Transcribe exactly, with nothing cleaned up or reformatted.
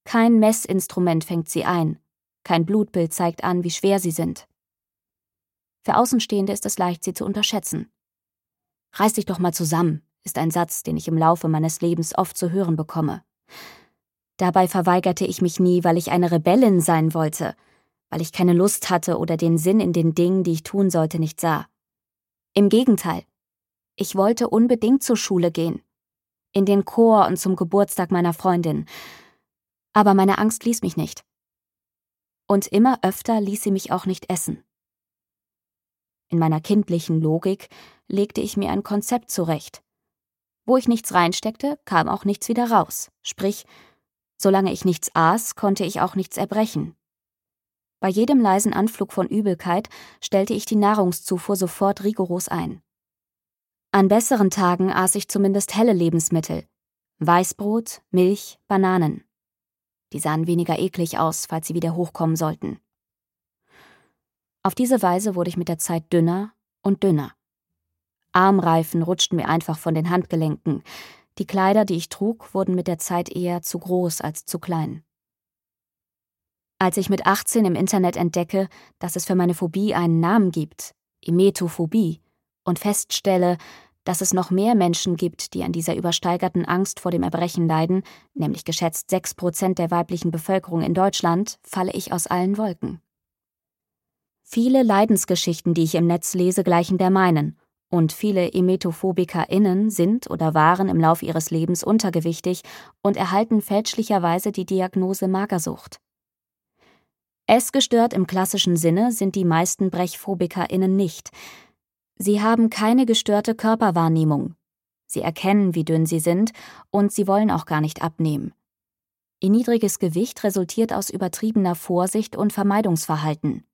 Kein Messinstrument fängt sie ein, kein Blutbild zeigt an, wie schwer sie sind. Für Außenstehende ist es leicht, sie zu unterschätzen. »Reiß dich doch mal zusammen«, ist ein Satz, den ich im Laufe meines Lebens oft zu hören bekomme. Dabei verweigerte ich mich nie, weil ich eine Rebellin sein wollte, weil ich keine Lust hatte oder den Sinn in den Dingen, die ich tun sollte, nicht sah. Im Gegenteil, ich wollte unbedingt zur Schule gehen, in den Chor und zum Geburtstag meiner Freundin. Aber meine Angst ließ mich nicht. Und immer öfter ließ sie mich auch nicht essen. In meiner kindlichen Logik legte ich mir ein Konzept zurecht. Wo ich nichts reinsteckte, kam auch nichts wieder raus. Sprich, solange ich nichts aß, konnte ich auch nichts erbrechen. Bei jedem leisen Anflug von Übelkeit stellte ich die Nahrungszufuhr sofort rigoros ein. An besseren Tagen aß ich zumindest helle Lebensmittel. Weißbrot, Milch, Bananen. Die sahen weniger eklig aus, falls sie wieder hochkommen sollten. Auf diese Weise wurde ich mit der Zeit dünner und dünner. Armreifen rutschten mir einfach von den Handgelenken. Die Kleider, die ich trug, wurden mit der Zeit eher zu groß als zu klein. Als ich mit achtzehn im Internet entdecke, dass es für meine Phobie einen Namen gibt, Emetophobie, und feststelle, dass es noch mehr Menschen gibt, die an dieser übersteigerten Angst vor dem Erbrechen leiden, nämlich geschätzt sechs Prozent der weiblichen Bevölkerung in Deutschland, falle ich aus allen Wolken. Viele Leidensgeschichten, die ich im Netz lese, gleichen der meinen, und viele EmetophobikerInnen sind oder waren im Lauf ihres Lebens untergewichtig und erhalten fälschlicherweise die Diagnose Magersucht. Essgestört im klassischen Sinne sind die meisten BrechphobikerInnen nicht. Sie haben keine gestörte Körperwahrnehmung. Sie erkennen, wie dünn sie sind, und sie wollen auch gar nicht abnehmen. Ihr niedriges Gewicht resultiert aus übertriebener Vorsicht und Vermeidungsverhalten.